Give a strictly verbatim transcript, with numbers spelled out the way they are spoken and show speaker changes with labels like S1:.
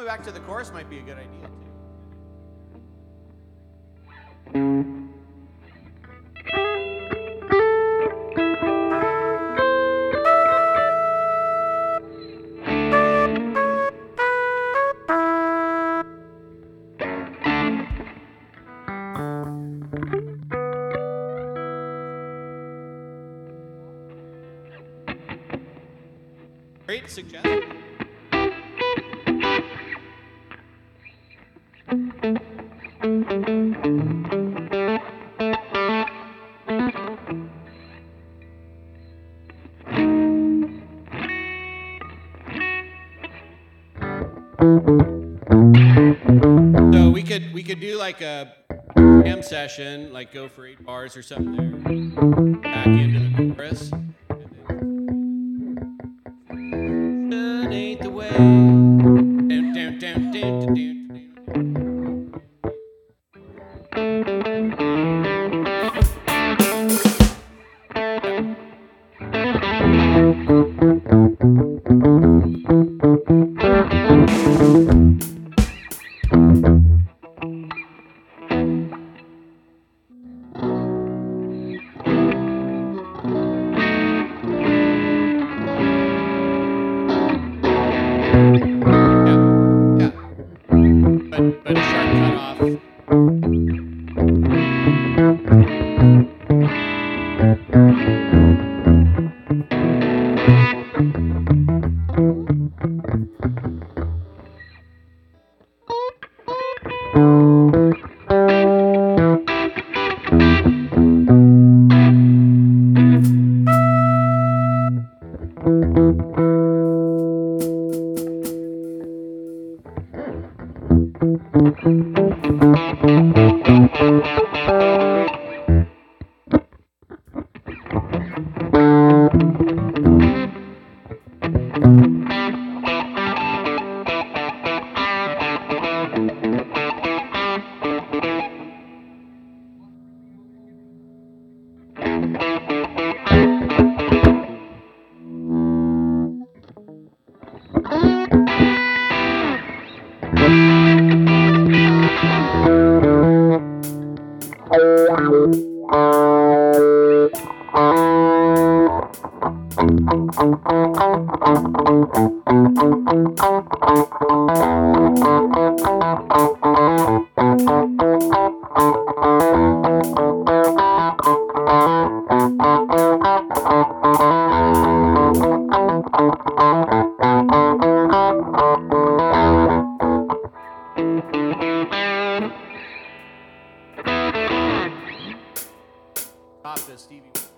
S1: coming back to the chorus might be a good idea too. Great suggestion. So we could we could do like a jam session, like go for eight bars or something there, back into the chorus. Ain't the way. Down, down, down, down, down, down. But a sharp cutoff. Stop this, Stevie.